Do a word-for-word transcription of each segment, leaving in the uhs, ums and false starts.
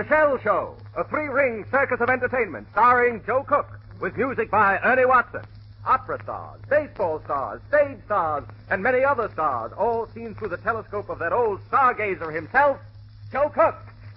Shell Show, a three-ring circus of entertainment starring Joe Cook, with music by Ernie Watson. Opera stars, baseball stars, stage stars, and many other stars, all seen through the telescope of that old stargazer himself, Joe Cook.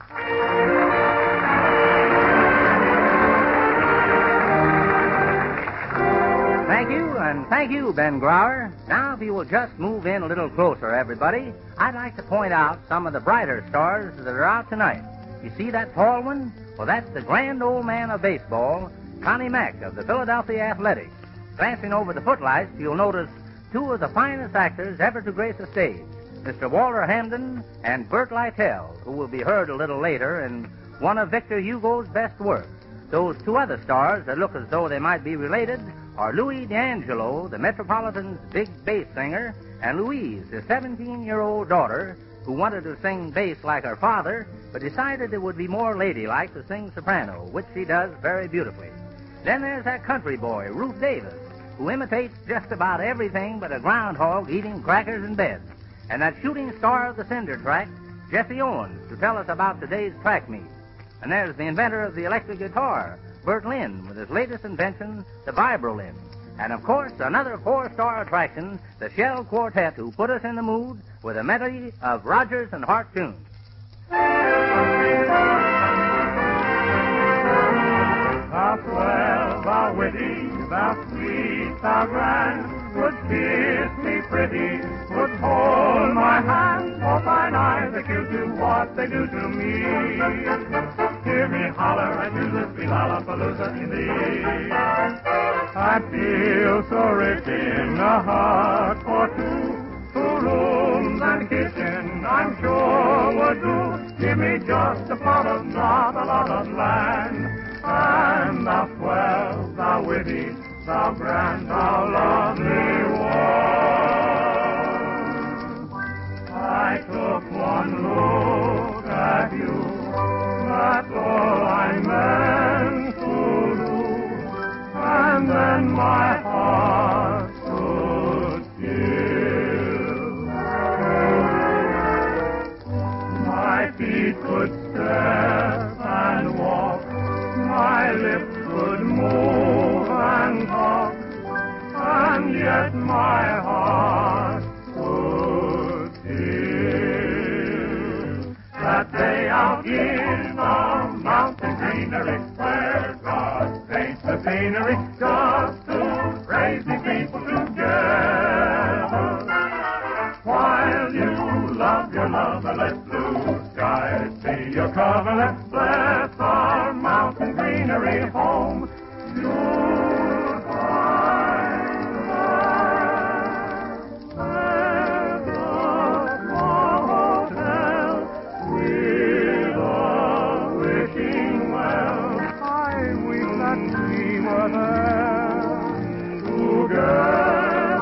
Thank you, and thank you, Ben Grauer. Now, if you will just move in a little closer, everybody, I'd like to point out some of the brighter stars that are out tonight. You see that tall one? Well, that's the grand old man of baseball, Connie Mack of the Philadelphia Athletics. Glancing over the footlights, you'll notice two of the finest actors ever to grace a stage, Mister Walter Hamden and Burt Lytell, who will be heard a little later in one of Victor Hugo's best works. Those two other stars that look as though they might be related are Louis D'Angelo, the Metropolitan's big bass singer, and Louise, his seventeen-year-old daughter, who wanted to sing bass like her father, but decided it would be more ladylike to sing soprano, which she does very beautifully. Then there's that country boy, Ruth Davis, who imitates just about everything but a groundhog eating crackers in bed. And that shooting star of the cinder track, Jesse Owens, to tell us about today's track meet. And there's the inventor of the electric guitar, Bert Lynn, with his latest invention, the Vibrolin. And, of course, another four-star attraction, the Shell Quartet, who put us in the mood with a medley of Rodgers and Hart tunes. Thou swell, thou witty, thou sweet, thou grand, would kiss me pretty, would hold my hand, for thine eyes that you do what they do to me. Hear me holler at you, this be Lollapalooza in the air. I feel so rich in the heart for two, two rooms and kitchen, I'm sure would do. Give me just a plot of not a lot of land. And thou swell, thou witty, thou grand, thou lovely one. I took one look at you, that's all I meant to do, and then my heart stood still. My feet could step and walk, my lips could move and talk, and yet my heart stood still. That day out in the mountain greenery, where God paints the scenery just to raise the people together, while you love your lover, let blue skies be your cover, let's bless our mountain greenery home. You'll find that there's a small hotel with a wishing well. I wish that we were there together.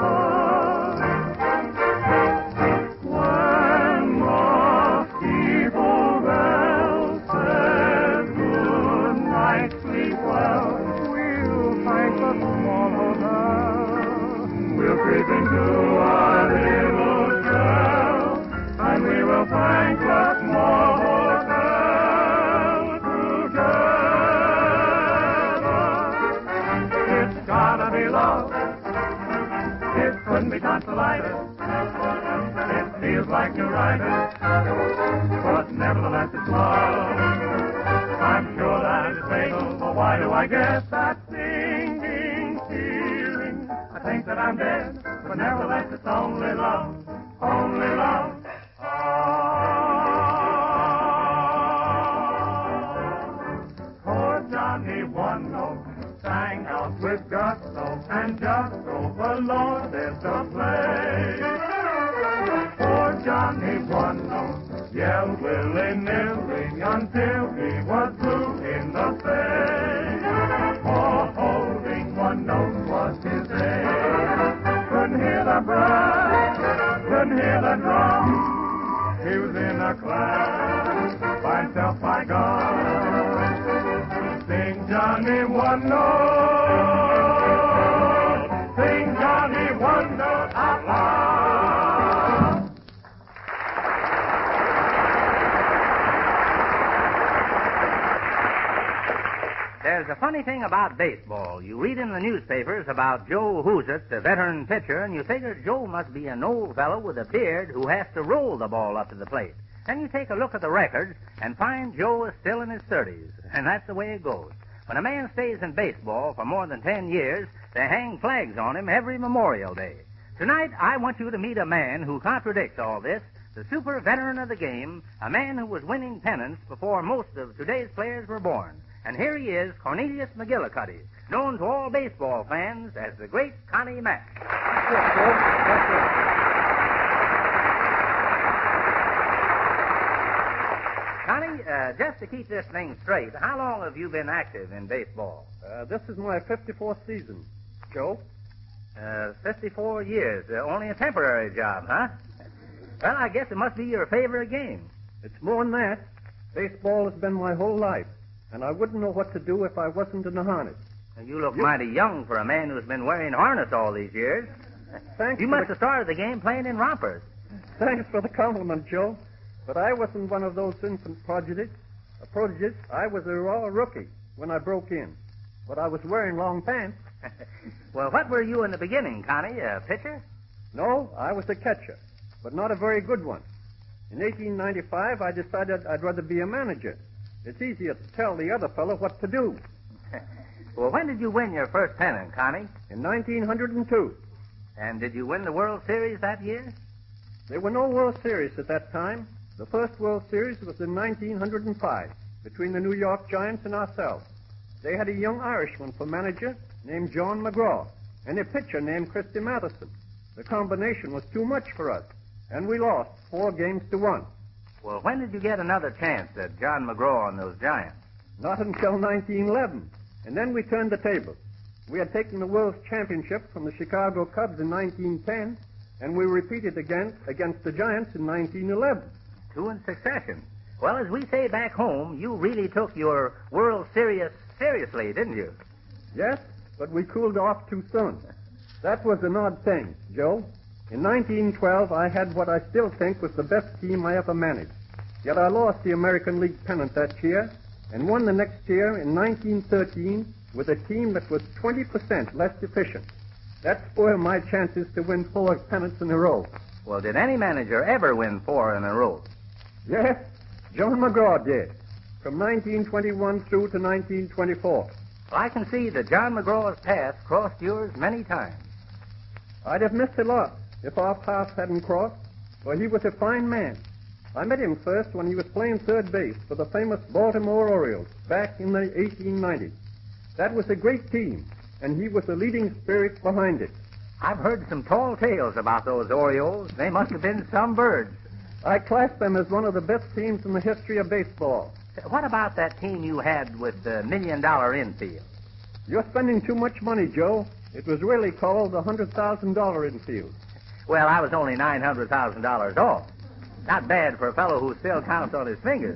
It feels like you're right, but nevertheless it's love. I'm sure that it's fatal, but why do I get that sinking feeling? I think that I'm dead, but nevertheless it's only love, only love. Poor Johnny one note sang out with gusto, and just over Lord there's a play. Poor Johnny one note yelled willy-nilly until he was blue in the face. For holding one note was his aim. Couldn't hear the brass, couldn't hear the drum. He was in a class by himself, by God. Sing Johnny one note. Sing Johnny one note out loud. funny thing about baseball, you read in the newspapers about Joe Hoosett, the veteran pitcher, and you figure Joe must be an old fellow with a beard who has to roll the ball up to the plate. And you take a look at the records and find Joe is still in his thirties, and that's the way it goes. When a man stays in baseball for more than ten years, they hang flags on him every Memorial Day. Tonight, I want you to meet a man who contradicts all this, the super veteran of the game, a man who was winning pennants before most of today's players were born. And here he is, Cornelius McGillicuddy, known to all baseball fans as the great Connie Mack. Connie, uh, just to keep this thing straight, how long have you been active in baseball? Uh, this is my fifty-fourth season. Joe? Uh, fifty-four years. Uh, only a temporary job, huh? Well, I guess it must be your favorite game. It's more than that. Baseball has been my whole life, and I wouldn't know what to do if I wasn't in the harness. Now, you look you... mighty young for a man who's been wearing harness all these years. Thanks. You must the... have started the game playing in rompers. Thanks for the compliment, Joe. But I wasn't one of those infant prodigies. A prodigies. I was a raw rookie when I broke in. But I was wearing long pants. Well, what were you in the beginning, Connie? A pitcher? No, I was a catcher, but not a very good one. In eighteen ninety-five, I decided I'd rather be a manager. It's easier to tell the other fellow what to do. Well, when did you win your first pennant, Connie? In nineteen oh two. And did you win the World Series that year? There were no World Series at that time. The first World Series was in nineteen oh five, between the New York Giants and ourselves. They had a young Irishman for manager named John McGraw, and a pitcher named Christy Matheson. The combination was too much for us, and we lost four games to one. Well, when did you get another chance at John McGraw and those Giants? Not until nineteen eleven, and then we turned the tables. We had taken the World Championship from the Chicago Cubs in nineteen ten, and we repeated again against the Giants in nineteen eleven. Two in succession. Well, as we say back home, you really took your World Series seriously, didn't you? Yes, but we cooled off too soon. That was an odd thing, Joe. In nineteen twelve, I had what I still think was the best team I ever managed. Yet I lost the American League pennant that year and won the next year in nineteen thirteen with a team that was twenty percent less efficient. That spoiled my chances to win four pennants in a row. Well, did any manager ever win four in a row? Yes, John McGraw did, from nineteen twenty-one through to nineteen twenty-four. Well, I can see that John McGraw's path crossed yours many times. I'd have missed a lot if our paths hadn't crossed, for he was a fine man. I met him first when he was playing third base for the famous Baltimore Orioles back in the eighteen nineties. That was a great team, and he was the leading spirit behind it. I've heard some tall tales about those Orioles. They must have been some birds. I class them as one of the best teams in the history of baseball. What about that team you had with the million-dollar infield? You're spending too much money, Joe. It was really called the one hundred thousand dollars infield. Well, I was only nine hundred thousand dollars off. Not bad for a fellow who still counts on his fingers.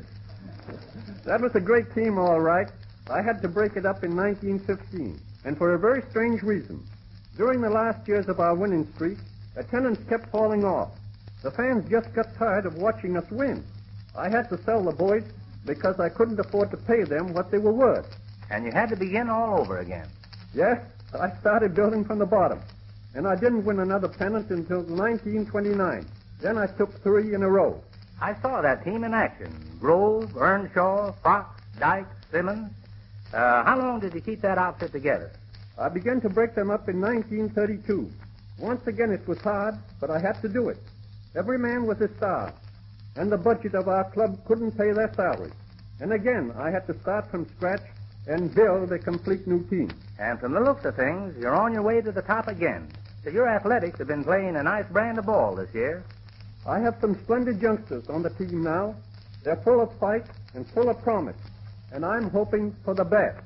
That was a great team, all right. I had to break it up in nineteen fifteen, and for a very strange reason. During the last years of our winning streak, attendance kept falling off. The fans just got tired of watching us win. I had to sell the boys because I couldn't afford to pay them what they were worth. And you had to begin all over again. Yes, I started building from the bottom, and I didn't win another pennant until nineteen twenty-nine. Then I took three in a row. I saw that team in action. Grove, Earnshaw, Fox, Dyke, Simmons. Uh, how long did you keep that outfit together? I began to break them up in nineteen thirty-two. Once again, it was hard, but I had to do it. Every man was a star, and the budget of our club couldn't pay their salaries. And again, I had to start from scratch and build a complete new team. And from the looks of things, you're on your way to the top again. So your Athletics have been playing a nice brand of ball this year. I have some splendid youngsters on the team now. They're full of fight and full of promise, and I'm hoping for the best.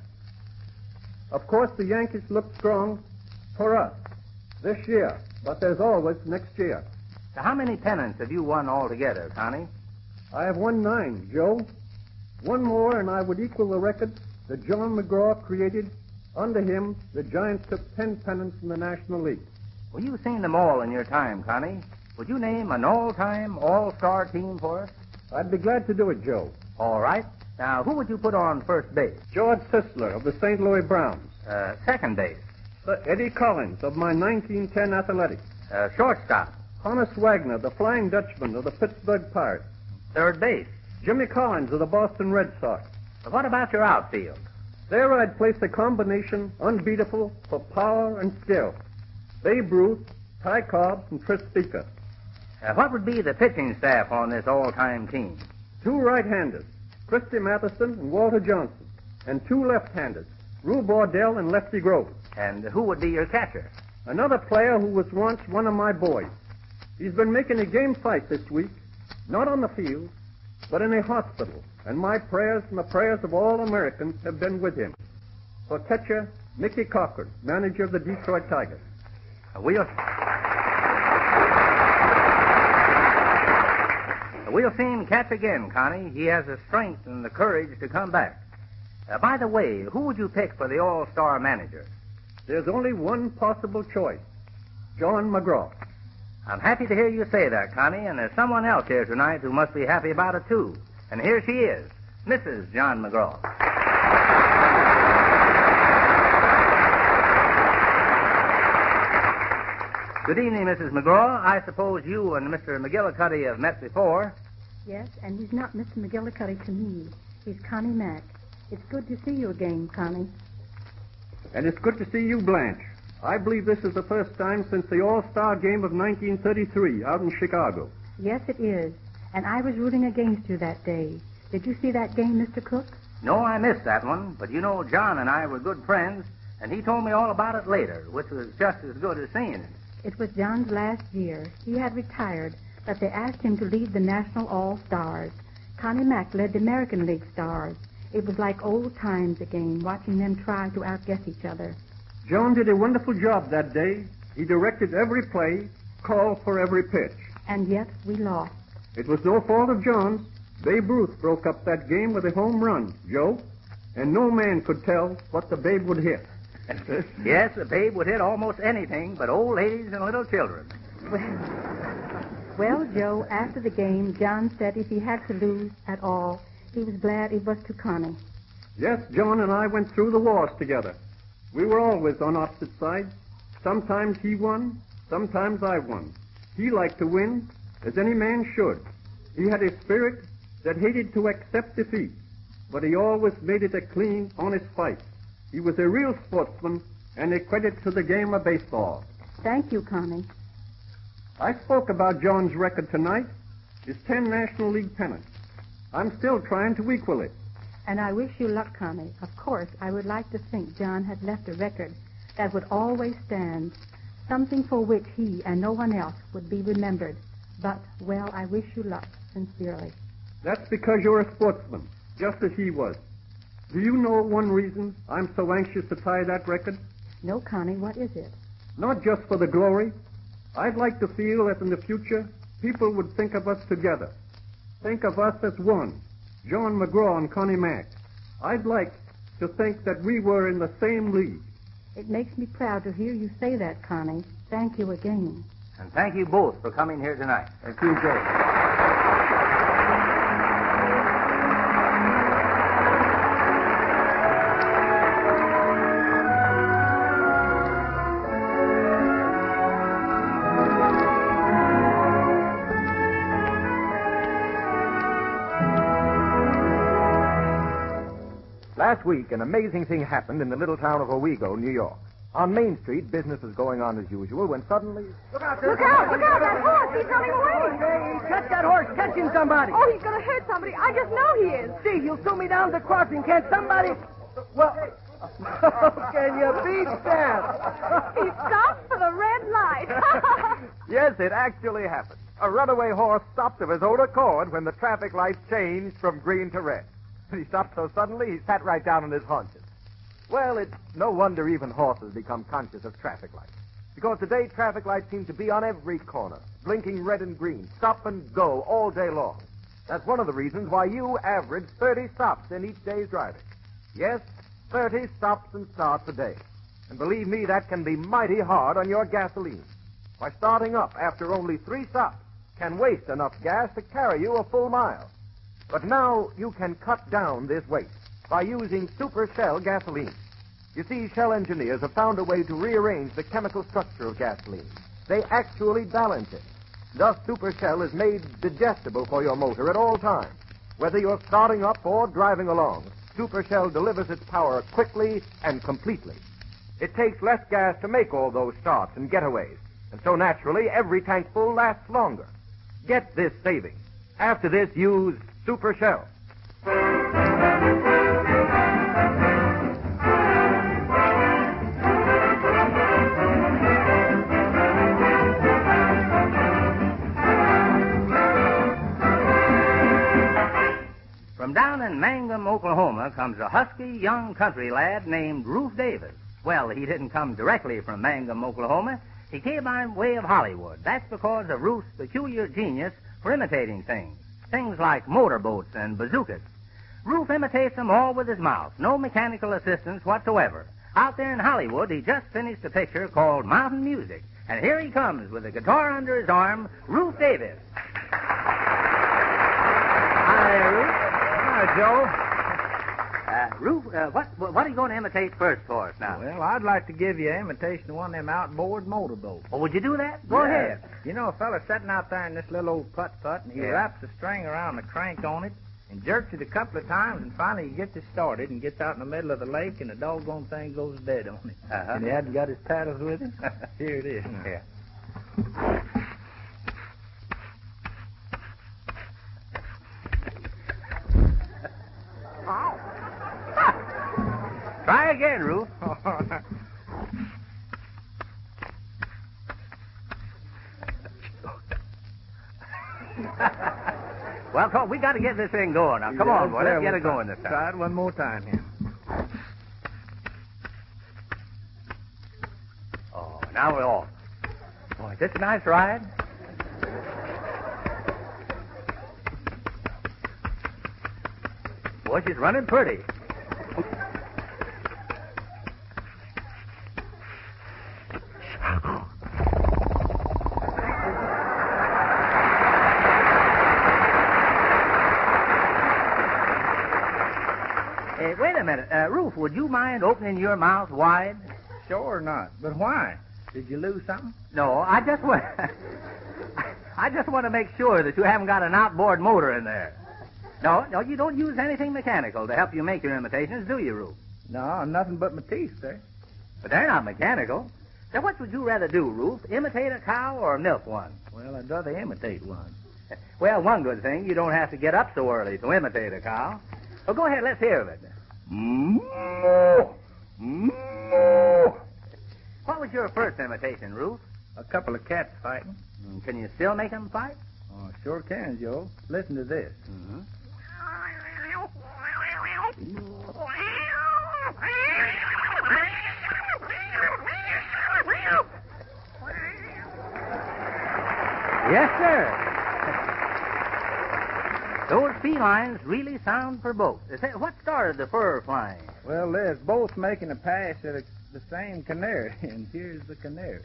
Of course, the Yankees look strong for us this year, but there's always next year. So how many pennants have you won altogether, Connie? I have won nine, Joe. One more, and I would equal the record that John McGraw created. Under him, the Giants took ten pennants in the National League. Well, you've seen them all in your time, Connie. Would you name an all-time, all-star team for us? I'd be glad to do it, Joe. All right. Now, who would you put on first base? George Sisler of the Saint Louis Browns. Uh, second base? Uh, Eddie Collins of my nineteen ten Athletics. Uh, shortstop? Honus Wagner, the Flying Dutchman of the Pittsburgh Pirates. Third base? Jimmy Collins of the Boston Red Sox. Uh, what about your outfield? There I'd place a combination unbeatable for power and skill. Babe Ruth, Ty Cobb, and Tris Speaker. Uh, what would be the pitching staff on this all-time team? Two right-handers, Christy Matheson and Walter Johnson. And two left-handers, Rue Bordell and Lefty Grove. And who would be your catcher? Another player who was once one of my boys. He's been making a game fight this week, not on the field, but in a hospital. And my prayers and the prayers of all Americans have been with him. For catcher, Mickey Cochran, manager of the Detroit Tigers. Uh, we'll... We'll see him catch again, Connie. He has the strength and the courage to come back. Uh, by the way, who would you pick for the all-star manager? There's only one possible choice. John McGraw. I'm happy to hear you say that, Connie, and there's someone else here tonight who must be happy about it, too. And here she is, Missus John McGraw. Good evening, Missus McGraw. I suppose you and Mister McGillicuddy have met before. Yes, and he's not Mister McGillicuddy to me. He's Connie Mack. It's good to see you again, Connie. And it's good to see you, Blanche. I believe this is the first time since the All-Star game of nineteen thirty-three out in Chicago. Yes, it is. And I was rooting against you that day. Did you see that game, Mister Cook? No, I missed that one. But you know, John and I were good friends, and he told me all about it later, which was just as good as seeing it. It was John's last year. He had retired, but they asked him to lead the National All-Stars. Connie Mack led the American League Stars. It was like old times again, watching them try to outguess each other. John did a wonderful job that day. He directed every play, called for every pitch. And yet we lost. It was no fault of John's. Babe Ruth broke up that game with a home run, Joe. And no man could tell what the Babe would hit. Yes, the Babe would hit almost anything but old ladies and little children. Well, well, Joe, after the game, John said if he had to lose at all, he was glad it was to Connie. Yes, John and I went through the wars together. We were always on opposite sides. Sometimes he won, sometimes I won. He liked to win, as any man should. He had a spirit that hated to accept defeat, but he always made it a clean, honest fight. He was a real sportsman and a credit to the game of baseball. Thank you, Connie. I spoke about John's record tonight, his ten National League pennants. I'm still trying to equal it. And I wish you luck, Connie. Of course, I would like to think John had left a record that would always stand, something for which he and no one else would be remembered. But, well, I wish you luck, sincerely. That's because you're a sportsman, just as he was. Do you know one reason I'm so anxious to tie that record? No, Connie, what is it? Not just for the glory. I'd like to feel that in the future, people would think of us together. Think of us as one, John McGraw and Connie Mack. I'd like to think that we were in the same league. It makes me proud to hear you say that, Connie. Thank you again. And thank you both for coming here tonight. Thank you, Joe. Last week, an amazing thing happened in the little town of Owego, New York. On Main Street, business was going on as usual when suddenly... Look out, look out, look out, that horse, he's running away. Hey, catch that horse, catching somebody. Oh, he's going to hurt somebody. I just know he is. Gee, he'll sue me down the crossing. Can't somebody... Well, can you beat that? He stopped for the red light. Yes, it actually happened. A runaway horse stopped of his own accord when the traffic lights changed from green to red. He stopped so suddenly, he sat right down on his haunches. Well, it's no wonder even horses become conscious of traffic lights. Because today, traffic lights seem to be on every corner, blinking red and green, stop and go all day long. That's one of the reasons why you average thirty stops in each day's driving. Yes, thirty stops and starts a day. And believe me, that can be mighty hard on your gasoline. Why, starting up after only three stops can waste enough gas to carry you a full mile. But now you can cut down this waste by using Super Shell gasoline. You see, Shell engineers have found a way to rearrange the chemical structure of gasoline. They actually balance it. Thus, Super Shell is made digestible for your motor at all times. Whether you're starting up or driving along, Super Shell delivers its power quickly and completely. It takes less gas to make all those starts and getaways, and so naturally, every tank full lasts longer. Get this saving. After this, use Super Shell. From down in Mangum, Oklahoma, comes a husky young country lad named Ruth Davis. Well, he didn't come directly from Mangum, Oklahoma. He came by way of Hollywood. That's because of Ruth's peculiar genius for imitating things. Things like motorboats and bazookas. Ruth imitates them all with his mouth. No mechanical assistance whatsoever. Out there in Hollywood, he just finished a picture called Mountain Music. And here he comes with a guitar under his arm, Ruth Davis. Hi, Ruth. Hi, Joe. Uh, Ruth, uh, what, what are you going to imitate first for us now? Well, I'd like to give you an imitation of one of them outboard motorboats. Oh, would you do that? Go Yeah. ahead. You know, a fella's sitting out there in this little old putt-putt, and he Yeah. wraps a string around the crank on it and jerks it a couple of times, and finally he gets it started and gets out in the middle of the lake, and the doggone thing goes dead on it. Uh-huh. And he hadn't got his paddles with him. Here it is. Yeah. Try again, Ruth. Well, come, we got to get this thing going now. Come Yeah, on, boy. there Let's get we it going this Try time. it one more time here. Oh, now we're off. Boy, is this a nice ride? Boy, she's running pretty. Hey, wait a minute. Uh, Ruth, would you mind opening your mouth wide? Sure not. But why? Did you lose something? No, I just want... I just want to make sure that you haven't got an outboard motor in there. No, no, you don't use anything mechanical to help you make your imitations, do you, Ruth? No, nothing but my teeth, sir. But they're not mechanical. Now, what would you rather do, Ruth? Imitate a cow or milk one? Well, I'd rather imitate one. Well, one good thing, you don't have to get up so early to imitate a cow. Well, go ahead, let's hear of it. Moo! Moo! What was your first imitation, Ruth? A couple of cats fighting. Mm, Can you still make them fight? Oh, sure can, Joe. Listen to this. Mm-hmm. Yes, sir. Those felines really sound for both. Is that, what started the fur flying? Well, they're both making a pass at a, the same canary, and here's the canary.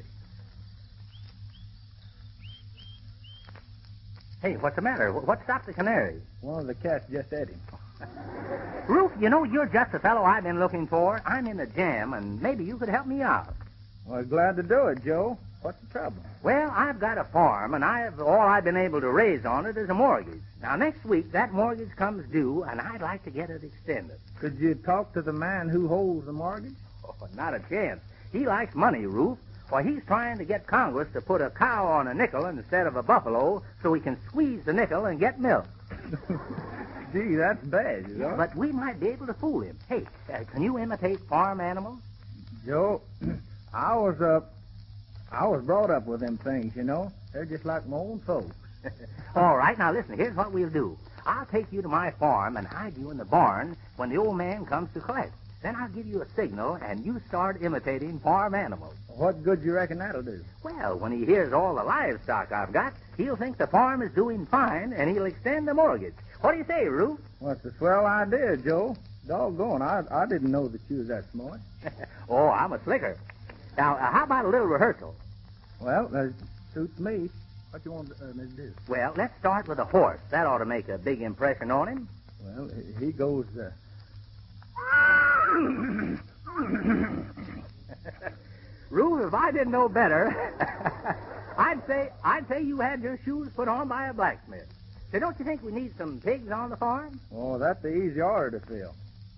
Hey, what's the matter? Wh- What stopped the canary? One of the cats just ate him. Ruth, you know, you're just the fellow I've been looking for. I'm in a jam, and maybe you could help me out. Well, glad to do it, Joe. What's the trouble? Well, I've got a farm, and I've all I've been able to raise on it is a mortgage. Now, next week, that mortgage comes due, and I'd like to get it extended. Could you talk to the man who holds the mortgage? Oh, not a chance. He likes money, Ruth. Why, he's trying to get Congress to put a cow on a nickel instead of a buffalo so he can squeeze the nickel and get milk. Gee, that's bad, you know. But we might be able to fool him. Hey, uh, can you imitate farm animals? Joe, I was uh, I was brought up with them things, you know. They're just like my own folks. All right, now listen, here's what we'll do. I'll take you to my farm and hide you in the barn when the old man comes to collect. Then I'll give you a signal, and you start imitating farm animals. What good do you reckon that'll do? Well, when he hears all the livestock I've got, he'll think the farm is doing fine, and he'll extend the mortgage. What do you say, Ruth? Well, it's a swell idea, Joe. Doggone, I, I didn't know that you was that smart. Oh, I'm a slicker. Now, uh, how about a little rehearsal? Well, that suits me. What you want uh, me to do? Well, let's start with a horse. That ought to make a big impression on him. Well, he goes... Uh... Rube, if I didn't know better, I'd say I'd say you had your shoes put on by a blacksmith. So don't you think we need some pigs on the farm? Oh, that's the easy order to fill.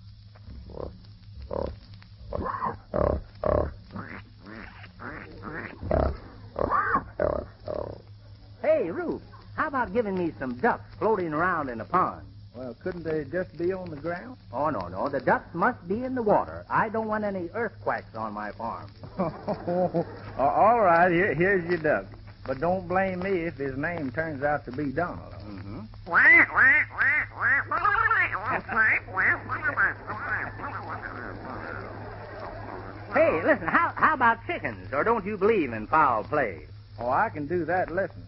Hey, Rube, how about giving me some ducks floating around in a pond? Well, couldn't they just be on the ground? Oh, no, no. The ducks must be in the water. I don't want any earthquakes on my farm. All right, here, here's your duck. But don't blame me if his name turns out to be Donald. Mm-hmm. Hey, listen, how, how about chickens? Or don't you believe in foul play? Oh, I can do that. Listen.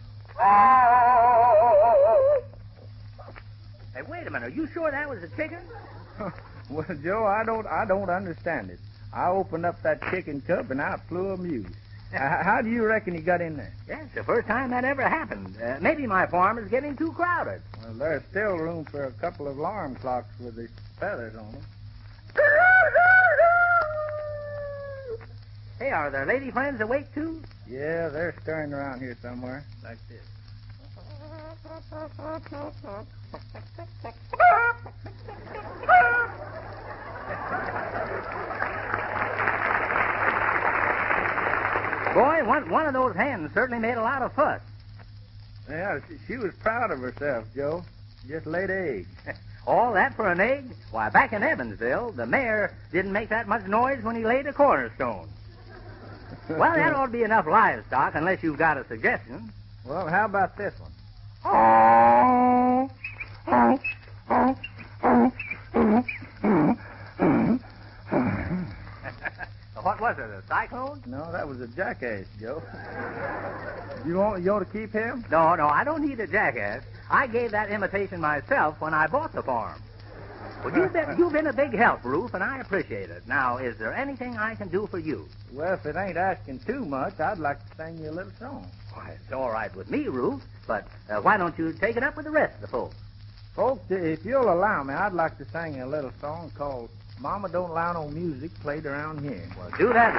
Hey, wait a minute. Are you sure that was a chicken? Well, Joe, I don't I don't understand it. I opened up that chicken coop and I flew a muse. uh, how do you reckon he got in there? Yes, the first time that ever happened. Uh, maybe my farm is getting too crowded. Well, there's still room for a couple of alarm clocks with the feathers on them. Hey, are there lady friends awake, too? Yeah, they're stirring around here somewhere, like this. Boy, one, one of those hens certainly made a lot of fuss. Yeah, she, she was proud of herself, Joe. Just laid eggs. All that for an egg? Why, back in Evansville, the mayor didn't make that much noise when he laid a cornerstone. Well, that ought to be enough livestock, unless you've got a suggestion. Well, how about this one? What was it, a cyclone? No, that was a jackass, Joe. You want you want to keep him? No, no, I don't need a jackass. I gave that imitation myself when I bought the farm. Well, you've been, you've been a big help, Ruth, and I appreciate it. Now, is there anything I can do for you? Well, if it ain't asking too much, I'd like to sing you a little song. Why, it's all right with me, Ruth, but uh, why don't you take it up with the rest of the folks? Folks, if you'll allow me, I'd like to sing a little song called Mama Don't Allow No Music Played Around Here. Well, do that,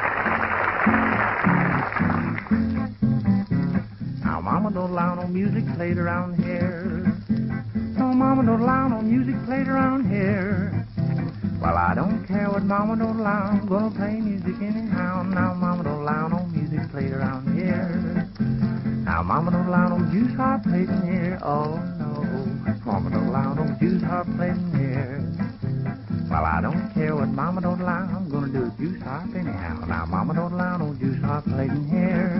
Ruth. Now, Mama don't allow no music played around here. No, Mama don't allow no music played around here. Well, I don't care what Mama don't allow. I'm gonna play music anyhow. Now, Mama don't allow no music played around here. Now, Mama don't allow no juice harp played in here. Oh, no. Mama don't allow no juice harp played in here. Well, I don't care what Mama don't allow. I'm gonna do a juice harp anyhow. Now, Mama don't allow no juice harp played in here.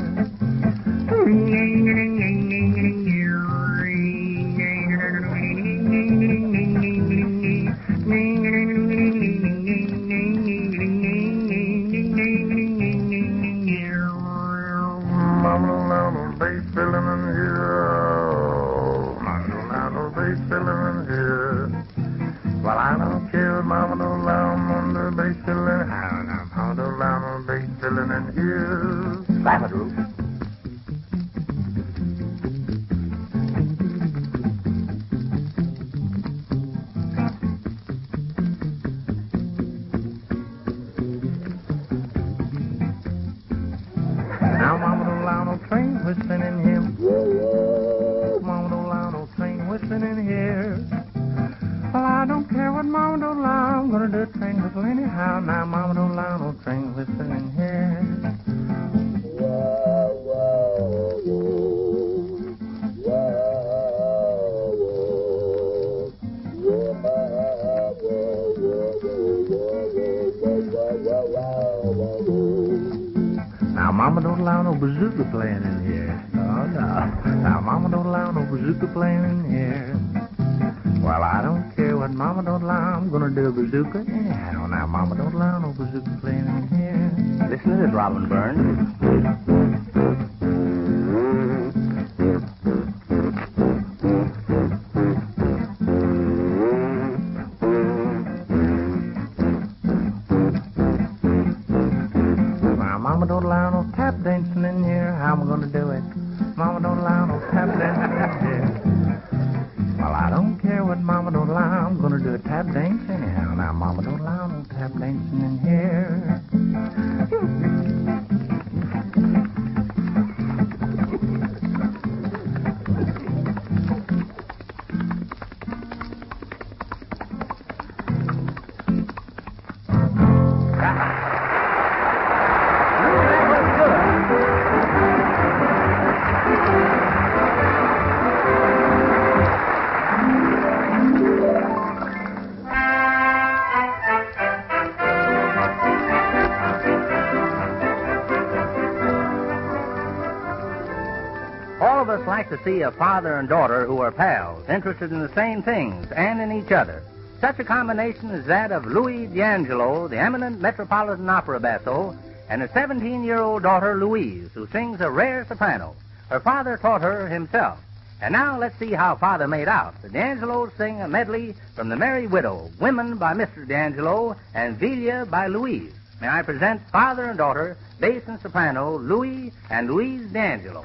Mama don't allow no bass filling in here. Mama don't allow no bass filling in here. Well, I don't care what Mama don't allow. I'm on the bass filling. Now, Mama don't allow no bass filling in here. Slap it, Ruth. Now, Mama don't allow no train whistling in here. Mama don't allow no train whistling in here. Well, I don't care what Mama don't allow. I'm gonna do a train whistle anyhow. Now, Mama don't allow no train whistling in here. Now, Mama don't allow no bazooka playing in here. Oh, no. Now, Mama don't allow no bazooka playing in here. Well, I don't care what Mama don't allow. I'm gonna do a bazooka anyhow. Now, Mama don't allow no bazooka playing in here. Listen to this, Robin Burns. Now, Mama don't allow no tap dancing in here. How am I gonna do it? Mama don't allow no tap dancing in here. Well, I don't care what Mama don't allow. I'm gonna do a tap dance anyhow. Now, Mama don't allow no tap dancing in here. All of us like to see a father and daughter who are pals, interested in the same things and in each other. Such a combination is that of Louis D'Angelo, the eminent Metropolitan Opera basso, and his seventeen-year-old daughter, Louise, who sings a rare soprano. Her father taught her himself. And now let's see how Father made out. The D'Angelos sing a medley from The Merry Widow, Women by Mister D'Angelo, and Villa by Louise. May I present father and daughter, bass and soprano, Louis and Louise D'Angelo.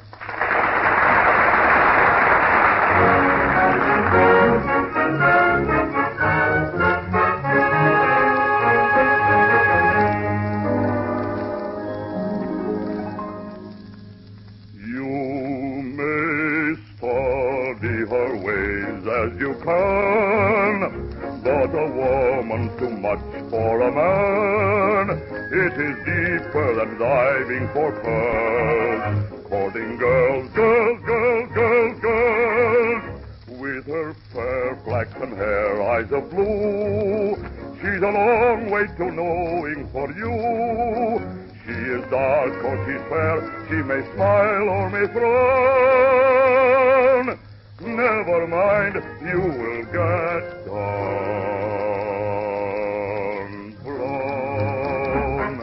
As you can, but a woman's too much for a man. It is deeper than diving for pearls, courting girls, girls, girls, girls, girls. With her fair flaxen hair, eyes of blue, she's a long way to knowing for you. She is dark or she's fair, she may smile or may frown. Never mind, you will get down blown.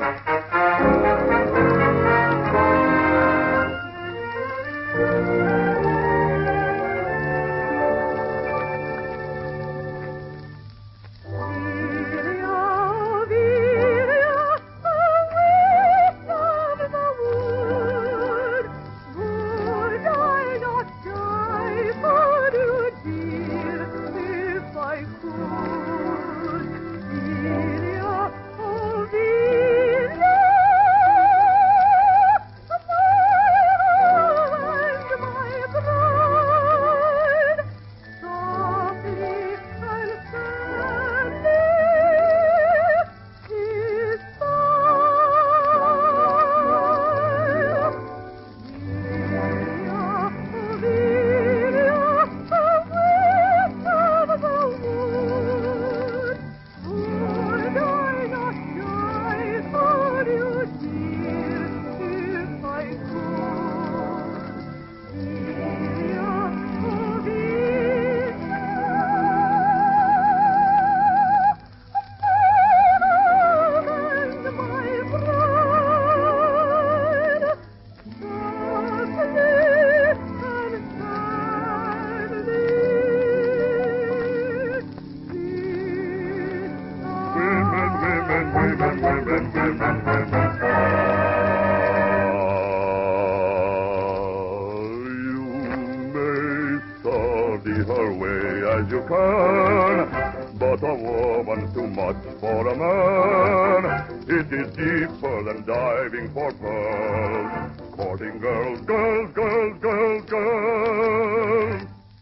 As you can, but a woman's too much for a man. It is deeper than diving for pearls, courting girls, girls, girls, girls, girls.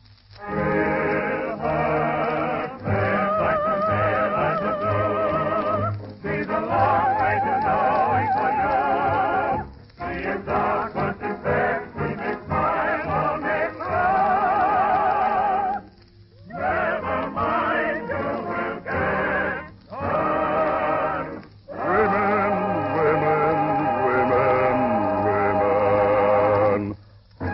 Fill her face like the daylight of blue. She's a long way to knowing for you. She is dark, but she's fair. She may smile or may frown. Never mind, you will get on. Women, women, women, women. Ah.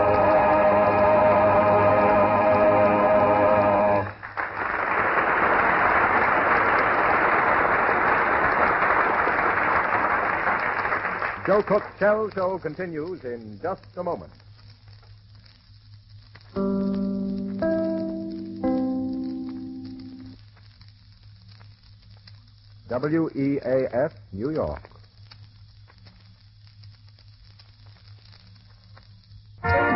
Joe Cook's Shell Show continues in just a moment. W E A F, New York.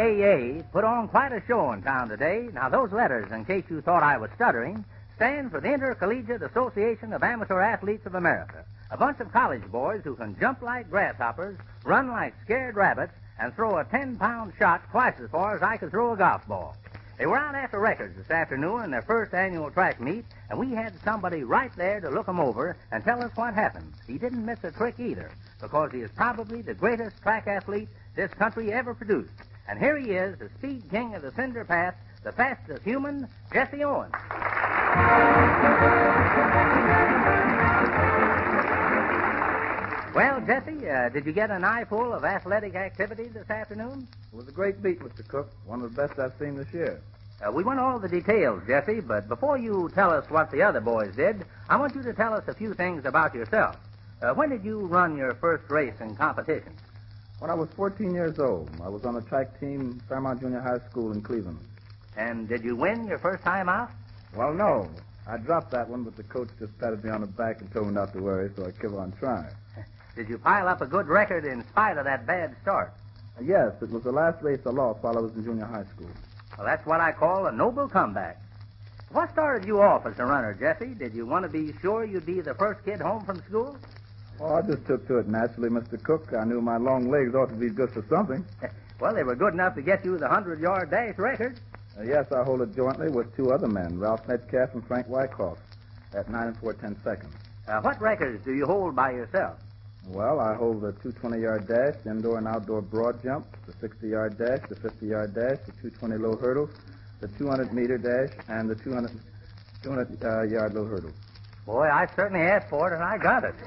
A A put on quite a show in town today. Now, those letters, in case you thought I was stuttering, stand for the Intercollegiate Association of Amateur Athletes of America. A bunch of college boys who can jump like grasshoppers, run like scared rabbits, and throw a ten-pound shot twice as far as I could throw a golf ball. They were out after records this afternoon in their first annual track meet, and we had somebody right there to look 'em over and tell us what happened. He didn't miss a trick either, because he is probably the greatest track athlete this country ever produced. And here he is, the speed king of the Cinder Path, the fastest human, Jesse Owens. Well, Jesse, uh, did you get an eyeful of athletic activity this afternoon? It was a great beat, Mister Cook. One of the best I've seen this year. Uh, we want all the details, Jesse, but before you tell us what the other boys did, I want you to tell us a few things about yourself. Uh, when did you run your first race in competition? When I was fourteen years old, I was on the track team, Fairmount Junior High School in Cleveland. And did you win your first time out? Well, no. I dropped that one, but the coach just patted me on the back and told me not to worry, so I kept on trying. Did you pile up a good record in spite of that bad start? Uh, yes, it was the last race I lost while I was in junior high school. Well, that's what I call a noble comeback. What started you off as a runner, Jesse? Did you want to be sure you'd be the first kid home from school? Well, I just took to it naturally, Mister Cook. I knew my long legs ought to be good for something. Well, they were good enough to get you the hundred-yard dash record. Uh, yes, I hold it jointly with two other men, Ralph Metcalf and Frank Wyckoff, at nine and four-tenths seconds. Uh, what records do you hold by yourself? Well, I hold the two twenty-yard dash, the indoor and outdoor broad jump, the sixty-yard dash, the fifty-yard dash, the two twenty low hurdles, the two hundred meter dash, and the two hundred, two hundred uh, yard low hurdles. Boy, I certainly asked for it, and I got it.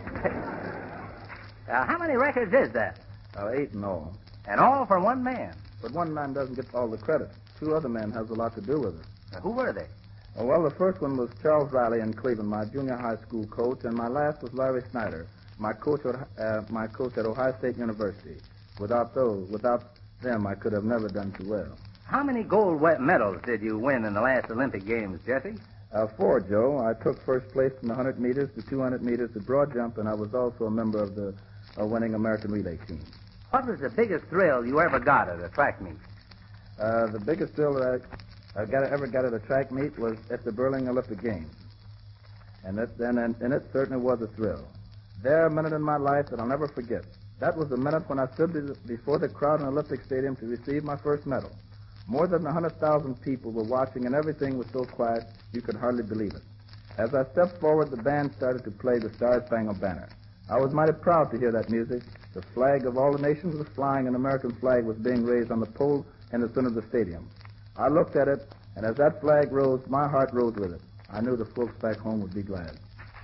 uh, how many records is that? Uh, eight in all. And all for one man? But one man doesn't get all the credit. Two other men has a lot to do with it. Uh, who were they? Uh, well, the first one was Charles Riley in Cleveland, my junior high school coach, and my last was Larry Snyder, my coach at, uh, my coach at Ohio State University. Without those, without them, I could have never done too well. How many gold medals did you win in the last Olympic Games, Jesse? Uh, four, Joe. I took first place in the one hundred meters, the two hundred meters, the broad jump, and I was also a member of the uh, winning American relay team. What was the biggest thrill you ever got at a track meet? Uh, the biggest thrill that I, I got, ever got at a track meet was at the Berlin Olympic Games. And, that, and, and, and it certainly was a thrill. There, a minute in my life that I'll never forget. That was the minute when I stood before the crowd in Olympic Stadium to receive my first medal. More than one hundred thousand people were watching, and everything was so quiet you could hardly believe it. As I stepped forward, the band started to play the Star-Spangled Banner. I was mighty proud to hear that music. The flag of all the nations was flying, and an American flag was being raised on the pole in the center of the stadium. I looked at it, and as that flag rose, my heart rose with it. I knew the folks back home would be glad.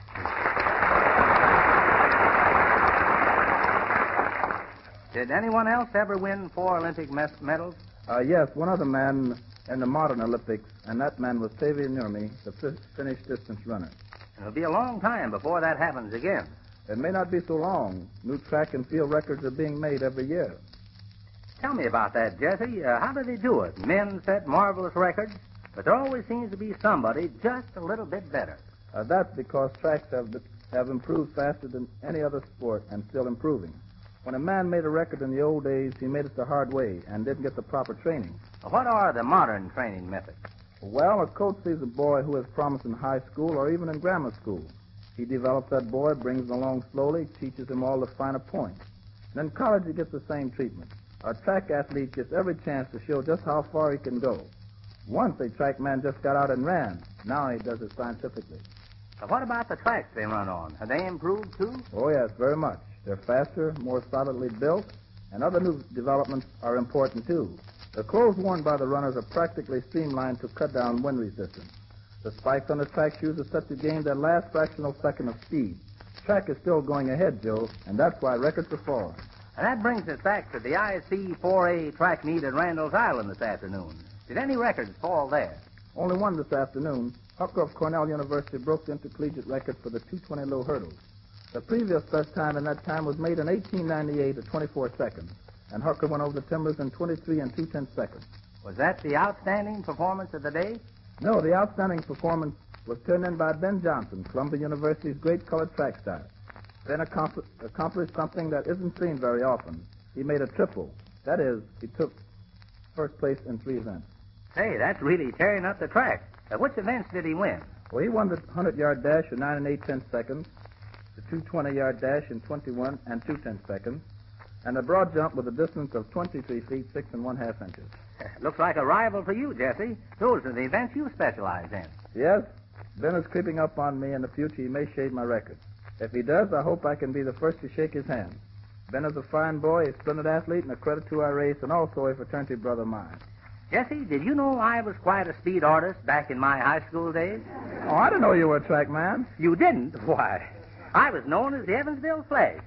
Did anyone else ever win four Olympic mes- medals? Uh, yes, one other man in the modern Olympics, and that man was Xavier Nurmi, the fi- Finnish distance runner. It'll be a long time before that happens again. It may not be so long. New track and field records are being made every year. Tell me about that, Jesse. Uh, how do they do it? Men set marvelous records, but there always seems to be somebody just a little bit better. Uh, that's because tracks have, have improved faster than any other sport and still improving. When a man made a record in the old days, he made it the hard way and didn't get the proper training. What are the modern training methods? Well, a coach sees a boy who has promise in high school or even in grammar school. He develops that boy, brings him along slowly, teaches him all the finer points. And in college, he gets the same treatment. A track athlete gets every chance to show just how far he can go. Once a track man just got out and ran. Now he does it scientifically. Now, what about the tracks they run on? Have they improved, too? Oh, yes, very much. They're faster, more solidly built, and other new developments are important, too. The clothes worn by the runners are practically streamlined to cut down wind resistance. The spikes on the track shoes are set to gain that last fractional second of speed. Track is still going ahead, Joe, and that's why records are falling. And that brings us back to the I C four A track meet at Randall's Island this afternoon. Did any records fall there? Only one this afternoon. Hucker of Cornell University broke the intercollegiate record for the two twenty low hurdles. The previous best time in that time was made in eighteen ninety-eight at twenty-four seconds, and Hucker went over the timbers in twenty-three and two-tenths seconds. Was that the outstanding performance of the day? No, the outstanding performance was turned in by Ben Johnson, Columbia University's great colored track star. Ben accompli- accomplished something that isn't seen very often. He made a triple. That is, he took first place in three events. Say, that's really tearing up the track. Uh, which events did he win? Well, he won the hundred-yard dash in nine and eight-tenths seconds, the two twenty-yard dash in twenty-one and two-tenths seconds, and the broad jump with a distance of twenty-three feet, six and one-half inches. Looks like a rival for you, Jesse. Those are the events you specialize in. Yes, Ben is creeping up on me. In the future, he may shade my record. If he does, I hope I can be the first to shake his hand. Ben is a fine boy, a splendid athlete, and a credit to our race, and also a fraternity brother of mine. Jesse, did you know I was quite a speed artist back in my high school days? Oh, I didn't know you were a track man. You didn't? Why, I was known as the Evansville Flash.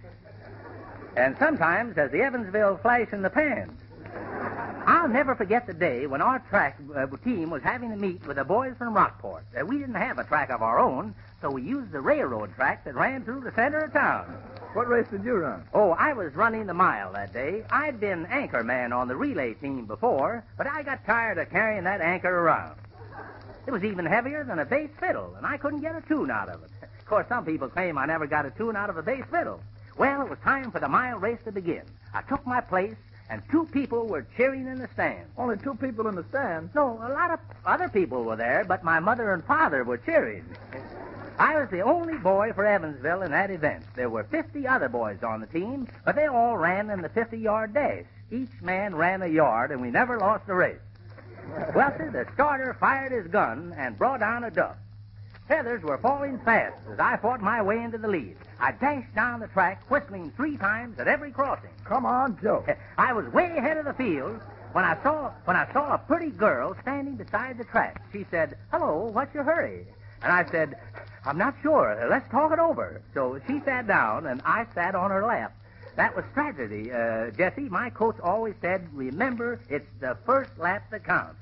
And sometimes as the Evansville Flash in the Pan. I'll never forget the day when our track uh, team was having a meet with the boys from Rockport. Uh, we didn't have a track of our own, so we used the railroad track that ran through the center of town. What race did you run? Oh, I was running the mile that day. I'd been anchor man on the relay team before, but I got tired of carrying that anchor around. It was even heavier than a bass fiddle, and I couldn't get a tune out of it. Of course, some people claim I never got a tune out of a bass fiddle. Well, it was time for the mile race to begin. I took my place, and two people were cheering in the stand. Only two people in the stand? No, a lot of other people were there, but my mother and father were cheering. I was the only boy for Evansville in that event. There were fifty other boys on the team, but they all ran in the fifty-yard dash. Each man ran a yard, and we never lost a race. Well, sir, the starter fired his gun and brought down a duck. Feathers were falling fast as I fought my way into the lead. I dashed down the track, whistling three times at every crossing. Come on, Joe. I was way ahead of the field when I saw when I saw a pretty girl standing beside the track. She said, "Hello, what's your hurry?" And I said, "I'm not sure. Let's talk it over." So she sat down, and I sat on her lap. That was tragedy, uh, Jesse. My coach always said, "Remember, it's the first lap that counts."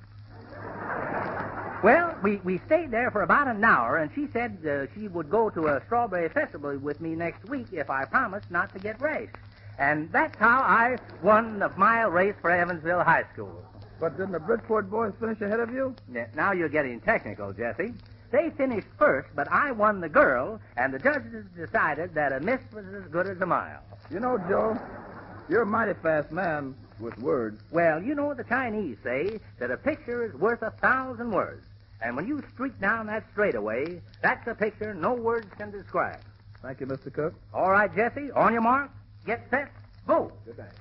Well, we, we stayed there for about an hour, and she said uh, she would go to a strawberry festival with me next week if I promised not to get raced. And that's how I won the mile race for Evansville High School. But didn't the Bridgeport boys finish ahead of you? Yeah, now you're getting technical, Jesse. They finished first, but I won the girl, and the judges decided that a miss was as good as a mile. You know, Joe, you're a mighty fast man with words. Well, you know the Chinese say that a picture is worth a thousand words. And when you streak down that straightaway, that's a picture no words can describe. Thank you, Mister Cook. All right, Jesse, on your mark, get set, go. Good night.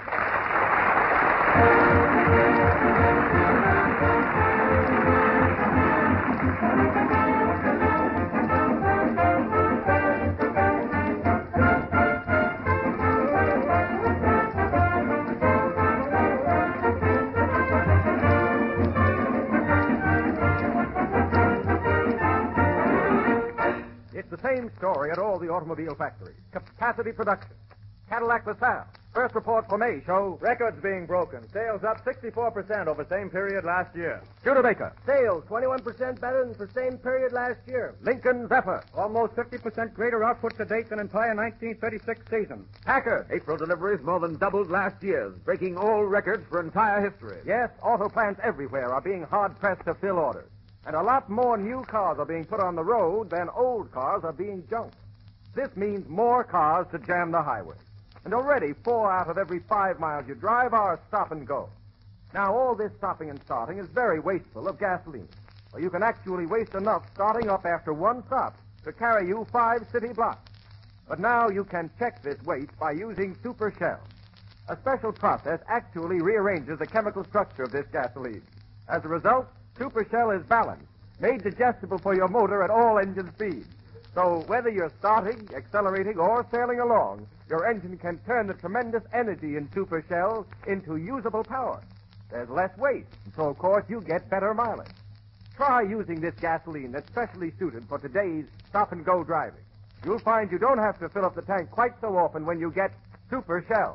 Same story at all the automobile factories. Capacity production. Cadillac LaSalle. First report for May show records being broken. Sales up sixty-four percent over same period last year. Studebaker. Sales twenty-one percent better than for same period last year. Lincoln Zephyr. Almost fifty percent greater output to date than entire nineteen thirty-six season. Packard. April deliveries more than doubled last year's, breaking all records for entire history. Yes, auto plants everywhere are being hard-pressed to fill orders. And a lot more new cars are being put on the road than old cars are being junked. This means more cars to jam the highway. And already four out of every five miles you drive are stop and go. Now, all this stopping and starting is very wasteful of gasoline. Well, you can actually waste enough starting up after one stop to carry you five city blocks. But now you can check this waste by using Super Shell. A special process actually rearranges the chemical structure of this gasoline. As a result, Super Shell is balanced, made digestible for your motor at all engine speeds. So whether you're starting, accelerating, or sailing along, your engine can turn the tremendous energy in Super Shell into usable power. There's less waste, and so, of course, you get better mileage. Try using this gasoline that's specially suited for today's stop-and-go driving. You'll find you don't have to fill up the tank quite so often when you get Super Shell.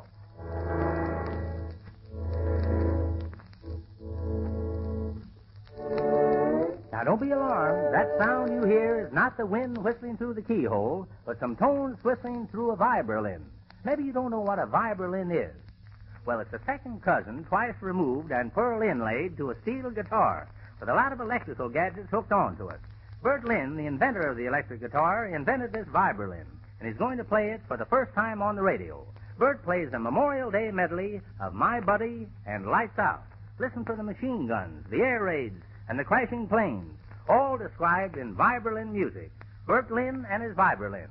Now, don't be alarmed. That sound you hear is not the wind whistling through the keyhole, but some tones whistling through a vibrolin. Maybe you don't know what a vibrolin is. Well, it's a second cousin, twice removed and pearl inlaid to a steel guitar, with a lot of electrical gadgets hooked onto it. Bert Lynn, the inventor of the electric guitar, invented this vibrolin, and he's going to play it for the first time on the radio. Bert plays the Memorial Day medley of My Buddy and Lights Out. Listen for the machine guns, the air raids, and the crashing planes, all described in Vibrolin music. Bert Lynn and his Vibrolin.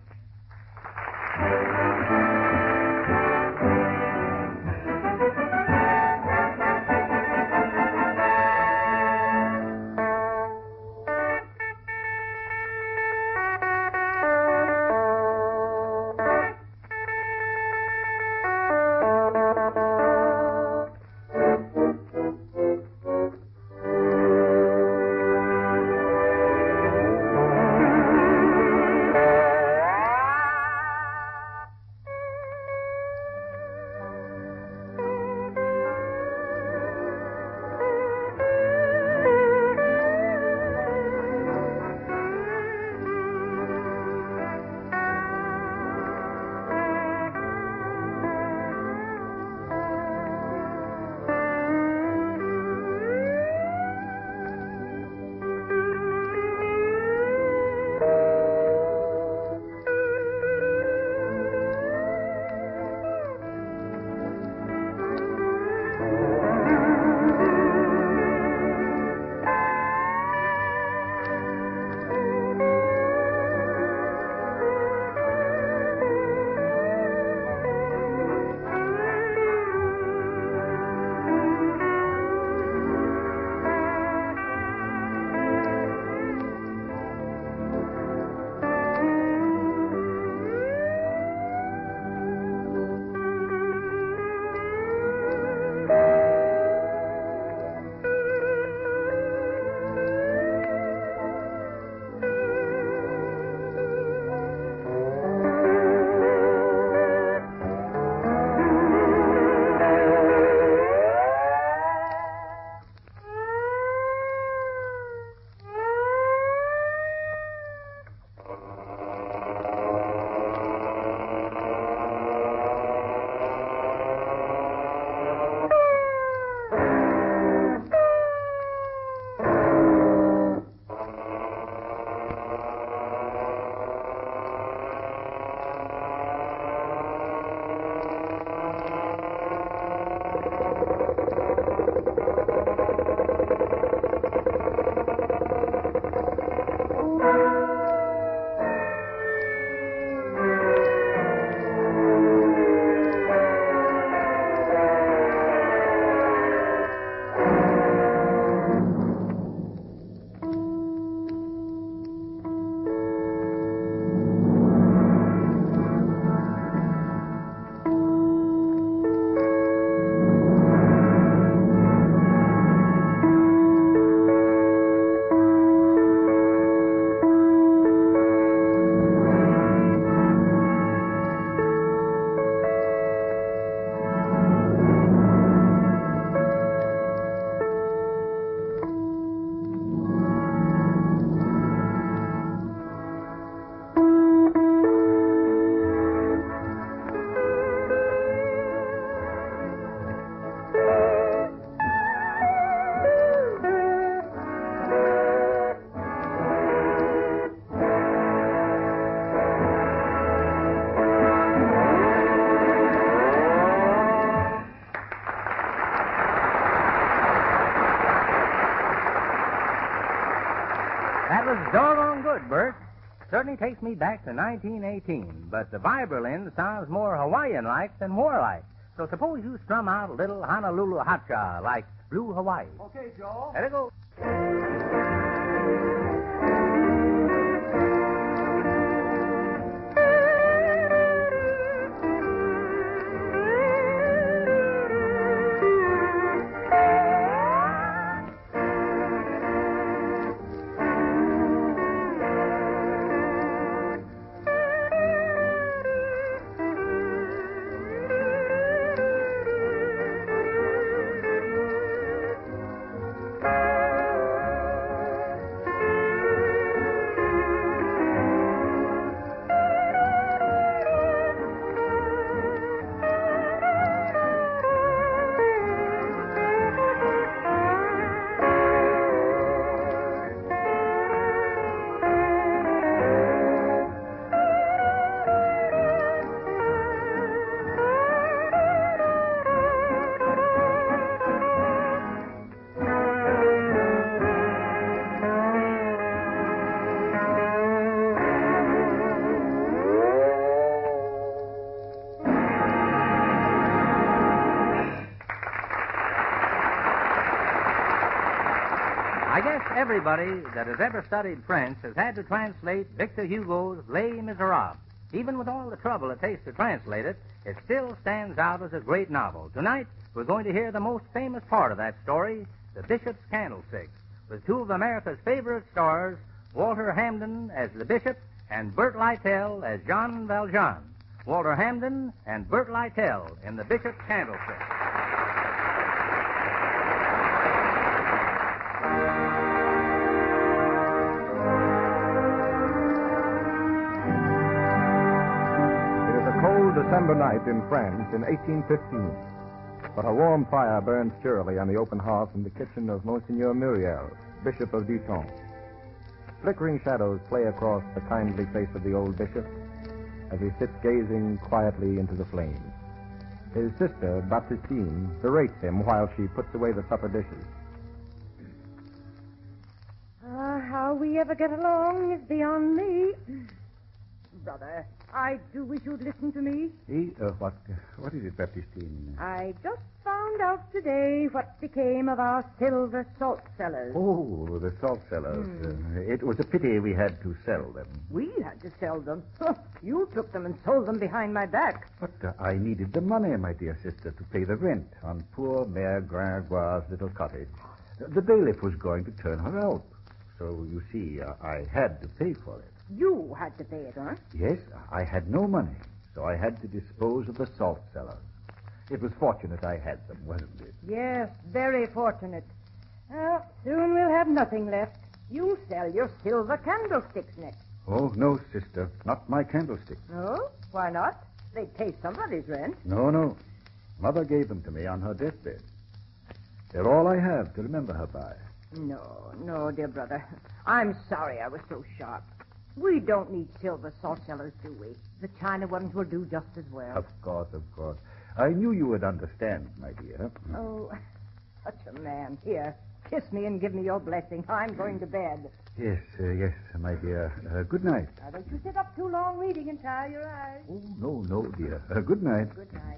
That was doggone good, Bert. Certainly takes me back to nineteen eighteen, but the Vibrolin sounds more Hawaiian-like than warlike. So suppose you strum out a little Honolulu Hacha like Blue Hawaii. Okay, Joe. There it goes. I guess everybody that has ever studied French has had to translate Victor Hugo's Les Miserables. Even with all the trouble it takes to translate it, it still stands out as a great novel. Tonight, we're going to hear the most famous part of that story, The Bishop's Candlestick, with two of America's favorite stars, Walter Hamden as the Bishop and Burt Lytell as Jean Valjean. Walter Hamden and Burt Lytell in The Bishop's Candlestick. December night in France in eighteen fifteen. But a warm fire burns cheerily on the open hearth in the kitchen of Monsignor Muriel, Bishop of Dijon. Flickering shadows play across the kindly face of the old bishop as he sits gazing quietly into the flames. His sister, Baptistine, berates him while she puts away the supper dishes. Uh, how we ever get along is beyond me. Brother, I do wish you'd listen to me. He, uh, what, what is it, Baptistine? I just found out today what became of our silver salt cellars. Oh, the salt cellars. Hmm. Uh, it was a pity we had to sell them. We had to sell them. You took them and sold them behind my back. But uh, I needed the money, my dear sister, to pay the rent on poor Mère Gringoire's little cottage. The bailiff was going to turn her out. So, you see, uh, I had to pay for it. You had to pay it, huh? Yes, I had no money, so I had to dispose of the salt cellars. It was fortunate I had them, wasn't it? Yes, very fortunate. Well, soon we'll have nothing left. You sell your silver candlesticks next. Oh, no, sister, not my candlesticks. No? Why not? They pay somebody's rent. No, no. Mother gave them to me on her deathbed. They're all I have to remember her by. No, no, dear brother. I'm sorry I was so sharp. We don't need silver salt cellars, do we? The china ones will do just as well. Of course, of course. I knew you would understand, my dear. Oh, such a man. Here, kiss me and give me your blessing. I'm going to bed. Yes, uh, yes, my dear. Uh, good night. Now, don't you sit up too long reading and tire your eyes. Oh, no, no, dear. Uh, good night. Good night.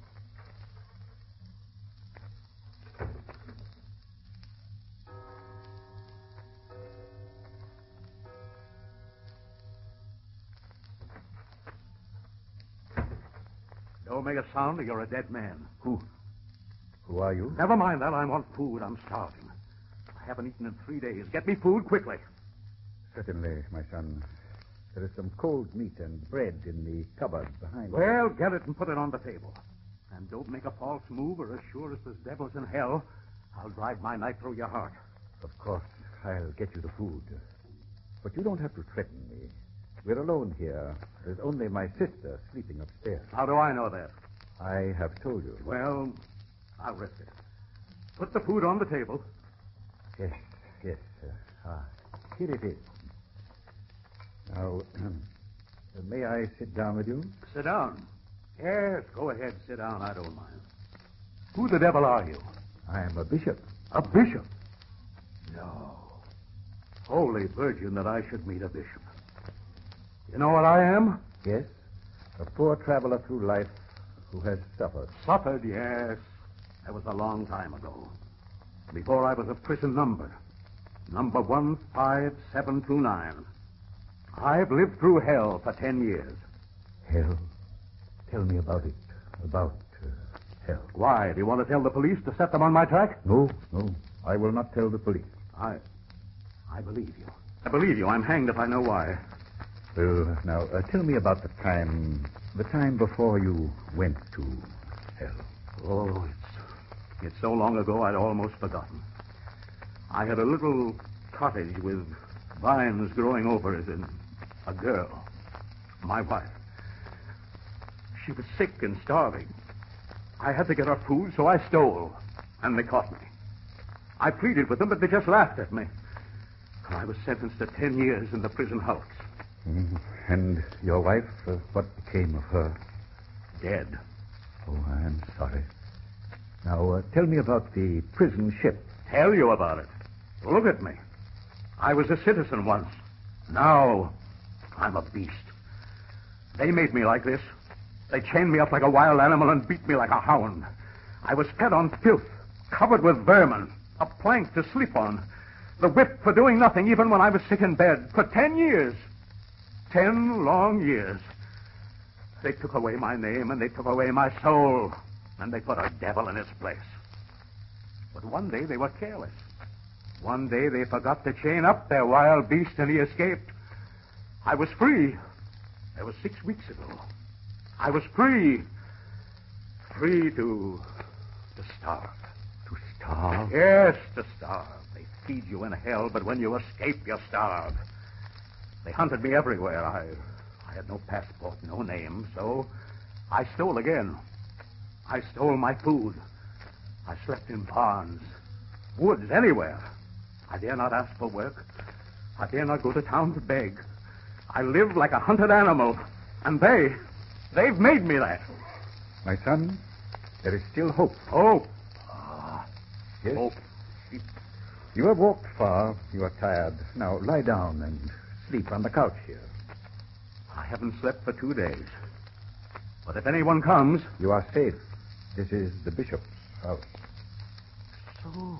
Don't make a sound or you're a dead man. Who? Who are you? Never mind that. I want food. I'm starving. I haven't eaten in three days. Get me food quickly. Certainly, my son. There is some cold meat and bread in the cupboard behind you. Well, get it and put it on the table. And don't make a false move, or as sure as there's devils in hell, I'll drive my knife through your heart. Of course, I'll get you the food. But you don't have to threaten me. We're alone here. There's only my sister sleeping upstairs. How do I know that? I have told you. Well, I'll risk it. Put the food on the table. Yes, yes. Uh, ah, here it is. Now, uh, may I sit down with you? Sit down. Yes, go ahead. Sit down. I don't mind. Who the devil are you? I am a bishop. A bishop? No. Holy Virgin, that I should meet a bishop. You know what I am? Yes. A poor traveler through life who has suffered. Suffered, yes. That was a long time ago. Before I was a prison number. Number one five seven two nine. I've lived through hell for ten years. Hell? Tell me about it. About uh, hell. Why? Do you want to tell the police to set them on my track? No, no. I will not tell the police. I... I believe you. I believe you. I'm hanged if I know why. Well, now, uh, tell me about the time... The time before you went to hell. Oh, it's... It's so long ago I'd almost forgotten. I had a little cottage with vines growing over it and a girl, my wife. She was sick and starving. I had to get her food, so I stole, and they caught me. I pleaded with them, but they just laughed at me. I was sentenced to ten years in the prison house. Mm, and your wife, uh, what became of her? Dead. Oh, I'm sorry. Now, uh, tell me about the prison ship. Tell you about it? Look at me. I was a citizen once. Now, I'm a beast. They made me like this. They chained me up like a wild animal and beat me like a hound. I was fed on filth, covered with vermin, a plank to sleep on. The whip for doing nothing even when I was sick in bed. For ten years. Ten long years. They took away my name and they took away my soul. And they put a devil in its place. But one day they were careless. One day they forgot to chain up their wild beast and he escaped. I was free. That was six weeks ago. I was free. Free to... to starve. To starve? Yes, to starve. They feed you in hell, but when you escape, you starve. They hunted me everywhere. I, I had no passport, no name, so I stole again. I stole my food. I slept in barns, woods, anywhere. I dare not ask for work. I dare not go to town to beg. I live like a hunted animal, and they, they've made me that. My son, there is still hope. Hope? Ah, yes. Hope. You have walked far. You are tired. Now lie down and sleep on the couch here. I haven't slept for two days. But if anyone comes... You are safe. This is the bishop's house. So,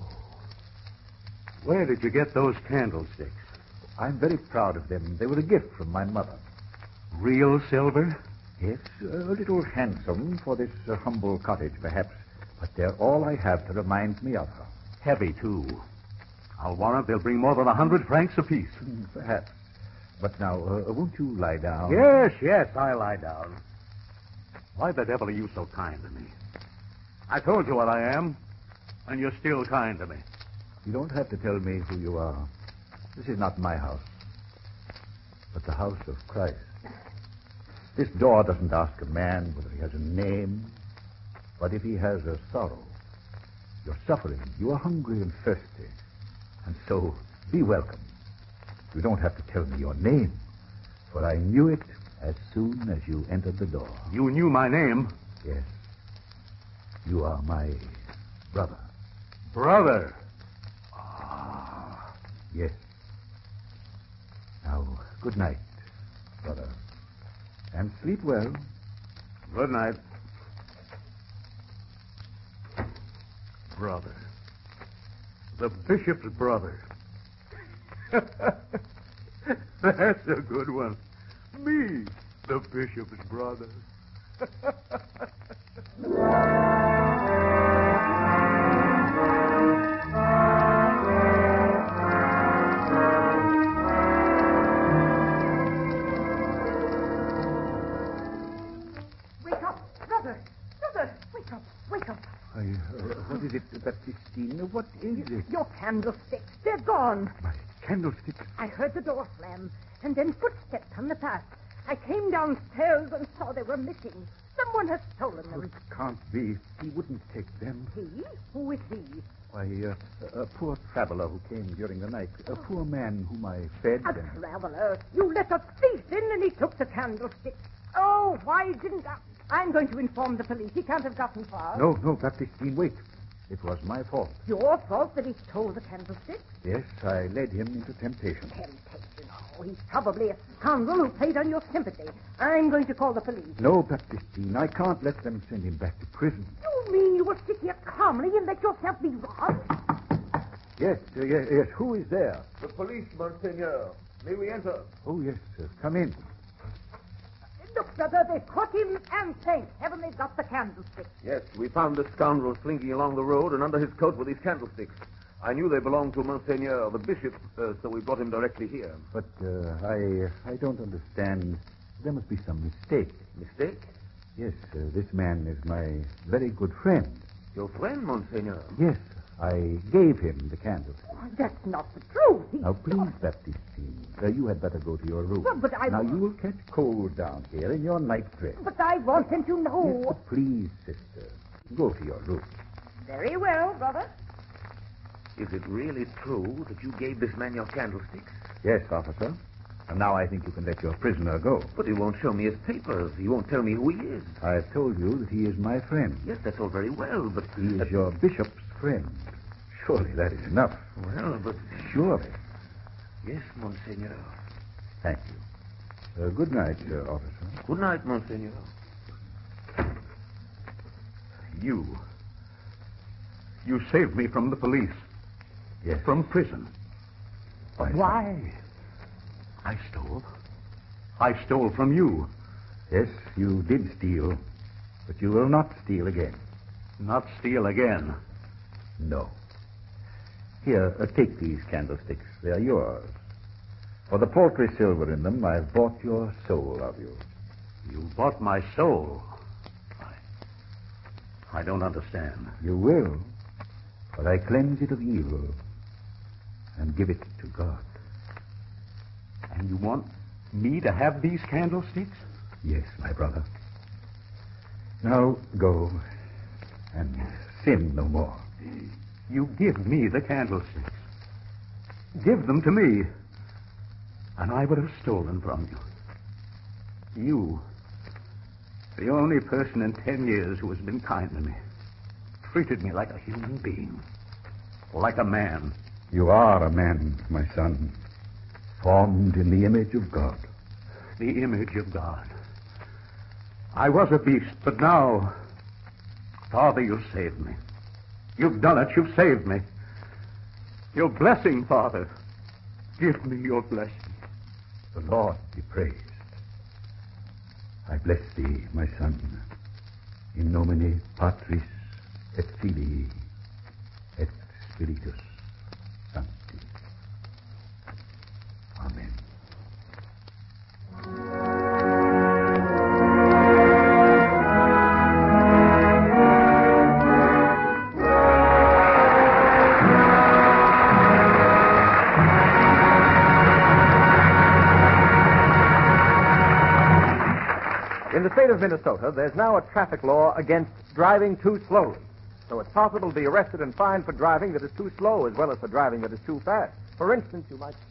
where did you get those candlesticks? I'm very proud of them. They were a gift from my mother. Real silver? Yes, a little handsome for this uh, humble cottage, perhaps. But they're all I have to remind me of her. Heavy, too. I'll warrant they'll bring more than a hundred francs apiece. Mm, perhaps. But now, uh, won't you lie down? Yes, yes, I lie down. Why the devil are you so kind to me? I told you what I am, and you're still kind to me. You don't have to tell me who you are. This is not my house, but the house of Christ. This door doesn't ask a man whether he has a name, but if he has a sorrow. You're suffering. You are hungry and thirsty. And so, be welcome. You don't have to tell me your name, for I knew it as soon as you entered the door. You knew my name? Yes. You are my brother. Brother? Ah, yes. Now, good night, brother. And sleep well. Good night. Brother. The bishop's brother. That's a good one. Me, the bishop's brother. Wake up, brother. Brother, wake up, wake up. I, uh, what is it, Baptistine? What is it? Your candlesticks, they're gone. My candlesticks? I heard the door slam, and then footsteps on the path. I came downstairs and saw they were missing. Someone has stolen them. It can't be. He wouldn't take them. He? Who is he? Why, uh, a poor traveler who came during the night. A poor man whom I fed. A and... traveler. You let a thief in and he took the candlesticks. Oh, why didn't I... I'm going to inform the police. He can't have gotten far. No, no, Baptistine, wait. It was my fault. Your fault that he stole the candlesticks? Yes, I led him into temptation. Temptation? Oh, he's probably a scoundrel who played on your sympathy. I'm going to call the police. No, Baptistine, I can't let them send him back to prison. You mean you will sit here calmly and let yourself be robbed? Yes, uh, yes, yes. Who is there? The police, Monseigneur. May we enter? Oh, yes, uh, come in. Look, brother, they've caught him, and thank heaven they've got the candlesticks. Yes, we found the scoundrel slinking along the road, and under his coat were these candlesticks. I knew they belonged to Monseigneur, the bishop, uh, so we brought him directly here. But uh, I I don't understand. There must be some mistake. Mistake? Yes, uh, this man is my very good friend. Your friend, Monseigneur? Yes, I gave him the candle. Oh, that's not the truth. He... Now, please, Baptistine, uh, you had better go to your room. Well, but I... Now, you will catch cold down here in your nightdress. But I want him to know. Yes, but please, sister, go to your room. Very well, brother. Is it really true that you gave this man your candlesticks? Yes, officer. And now I think you can let your prisoner go. But he won't show me his papers. He won't tell me who he is. I've told you that he is my friend. Yes, that's all very well, but... He is uh, your bishop's friend. Surely that is enough. Well, but... Surely. Yes, Monseigneur. Thank you. Uh, good night, uh, officer. Good night, Monseigneur. You. You saved me from the police. Yes. From prison. My son. Why? I stole. I stole from you. Yes, you did steal, but you will not steal again. Not steal again. No. Here, uh, take these candlesticks. They are yours. For the paltry silver in them, I've bought your soul of you. You bought my soul. I, I don't understand. You will, but I cleanse it of evil and give it to God. And you want me to have these candlesticks? Yes, my brother. Now go and sin no more. You give me the candlesticks. Give them to me, and I would have stolen from you. You, the only person in ten years who has been kind to me, treated me like a human being, like a man. You are a man, my son, formed in the image of God. The image of God. I was a beast, but now, Father, you've saved me. You've done it. You've saved me. Your blessing, Father. Give me your blessing. The Lord be praised. I bless thee, my son, in nomine Patris et Filii et Spiritus Sancti. Amen. In the state of Minnesota, there's now a traffic law against driving too slowly. So it's possible to be arrested and fined for driving that is too slow as well as for driving that is too fast. For instance, you might...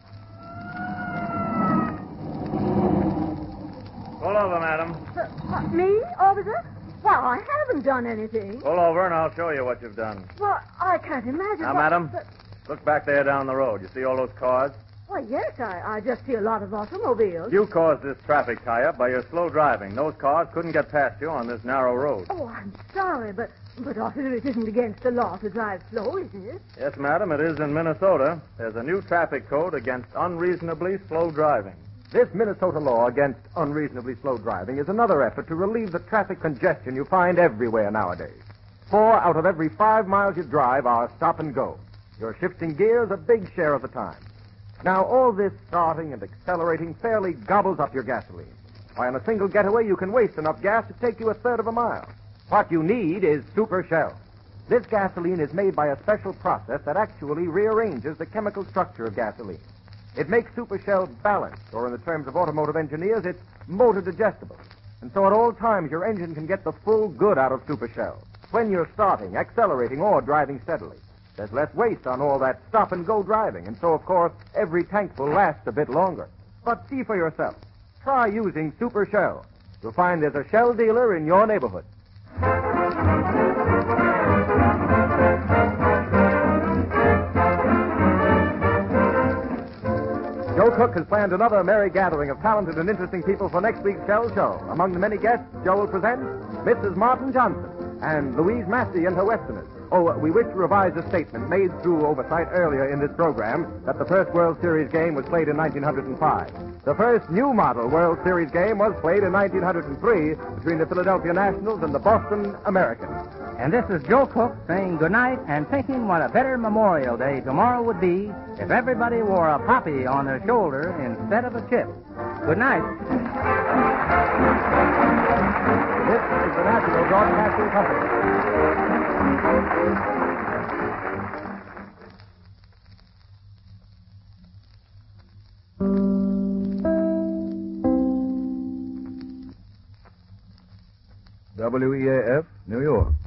Pull over, madam. Uh, what, me, officer? Well, I haven't done anything. Pull over and I'll show you what you've done. Well, I can't imagine. Now, what... madam, But... look back there down the road. You see all those cars? Why, yes, I, I just see a lot of automobiles. You caused this traffic tie-up by your slow driving. Those cars couldn't get past you on this narrow road. Oh, I'm sorry, but, but officer, it isn't against the law to drive slow, is it? Yes, madam, it is in Minnesota. There's a new traffic code against unreasonably slow driving. This Minnesota law against unreasonably slow driving is another effort to relieve the traffic congestion you find everywhere nowadays. Four out of every five miles you drive are stop and go. You're shifting gears a big share of the time. Now, all this starting and accelerating fairly gobbles up your gasoline. Why, on a single getaway, you can waste enough gas to take you a third of a mile. What you need is Super Shell. This gasoline is made by a special process that actually rearranges the chemical structure of gasoline. It makes Super Shell balanced, or in the terms of automotive engineers, it's motor digestible. And so at all times, your engine can get the full good out of Super Shell when you're starting, accelerating, or driving steadily. There's less waste on all that stop-and-go driving, and so, of course, every tank will last a bit longer. But see for yourself. Try using Super Shell. You'll find there's a Shell dealer in your neighborhood. Joe Cook has planned another merry gathering of talented and interesting people for next week's Shell Show. Among the many guests, Joe will present Missus Martin Johnson and Louise Massey and her Westerners. Oh, we wish to revise a statement made through oversight earlier in this program that the first World Series game was played in nineteen oh five. The first new model World Series game was played in nineteen oh three between the Philadelphia Nationals and the Boston Americans. And this is Joe Cook saying goodnight and thinking what a better Memorial Day tomorrow would be if everybody wore a poppy on their shoulder instead of a chip. Good night. This is the National Broadcasting Company. W E A F, New York.